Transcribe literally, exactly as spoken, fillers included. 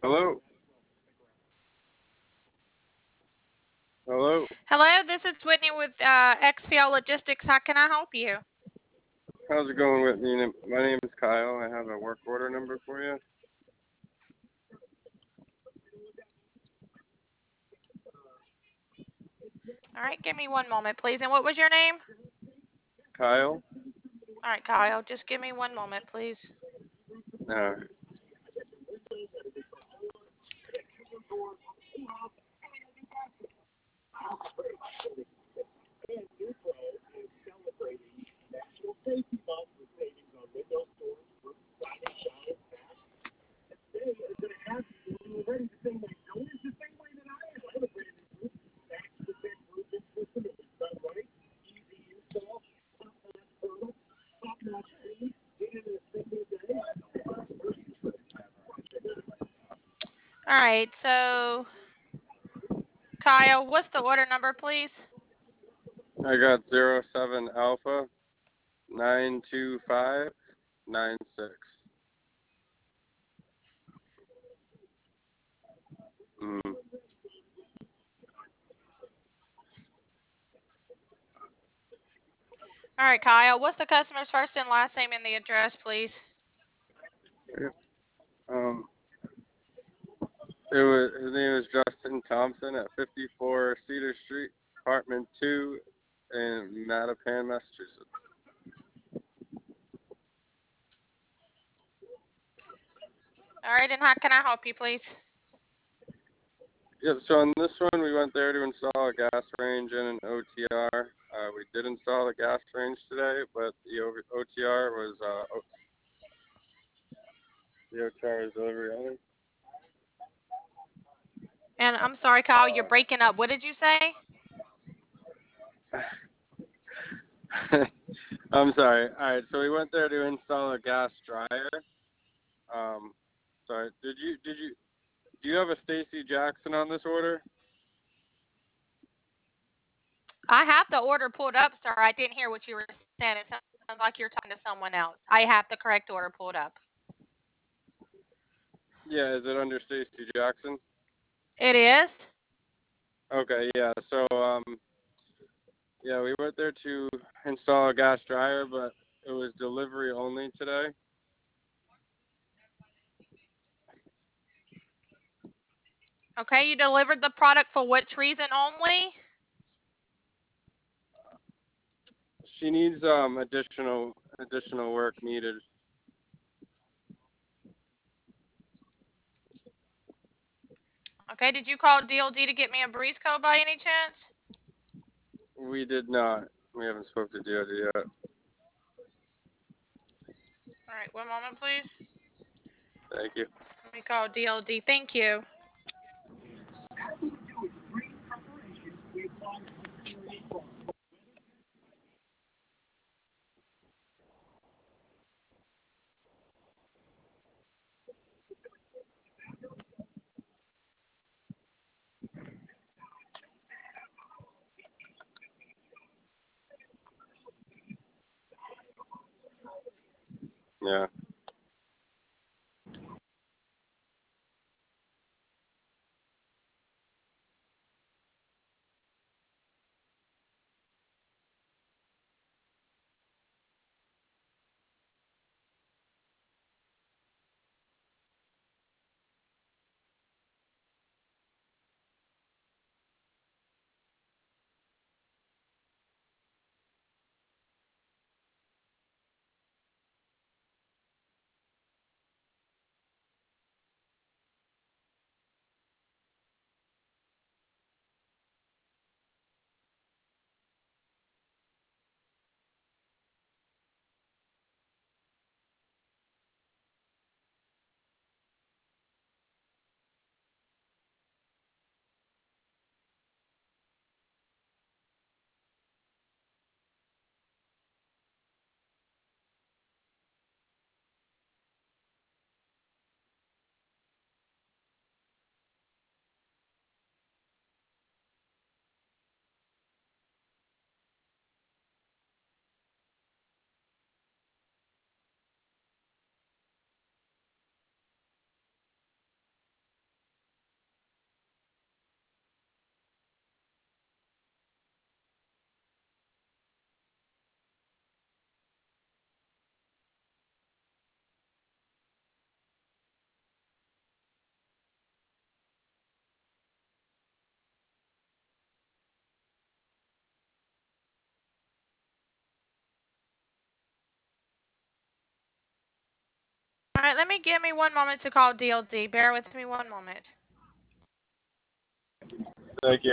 Hello? Hello? Hello, this is Whitney with uh, X P L Logistics. How can I help you? How's it going, Whitney? My name is Kyle. I have a work order number for you. All right, give me one moment, please. And what was your name? Kyle? All right, Kyle, just give me one moment, please. Uh, All right, so Kyle, what's the order number, please? I got zero seven Alpha nine two five nine six. Mm. All right, Kyle, what's the customer's first and last name and the address, please? Um, it was his name is Justin Thompson at fifty-four Cedar Street, apartment two, in Mattapan, Massachusetts. All right, and how can I help you, please? Yep. So on this one, we went there to install a gas range and an O T R. Uh, we did install the gas range today, but the O T R was uh, the O T R is delivery only. And I'm sorry, Kyle, you're breaking up. What did you say? I'm sorry. All right, so we went there to install a gas dryer. Um, sorry. Did you did you do you have a Stacy Jackson on this order? I have the order pulled up, sir. I didn't hear what you were saying. It sounds like you're talking to someone else. I have the correct order pulled up. Yeah, is it under Stacy Jackson? It is? Okay, yeah. So um, yeah, we went there to install a gas dryer, but it was delivery only today. Okay, you delivered the product for which reason only? She needs um additional additional work needed. Okay, did you call D L D to get me a breeze code by any chance? We did not. We haven't spoke to D O D yet. All right, one moment, please. Thank you. Let me call D L D. Thank you. Yeah. Let, let me give me one moment to call D L D. Bear with me one moment. Thank you.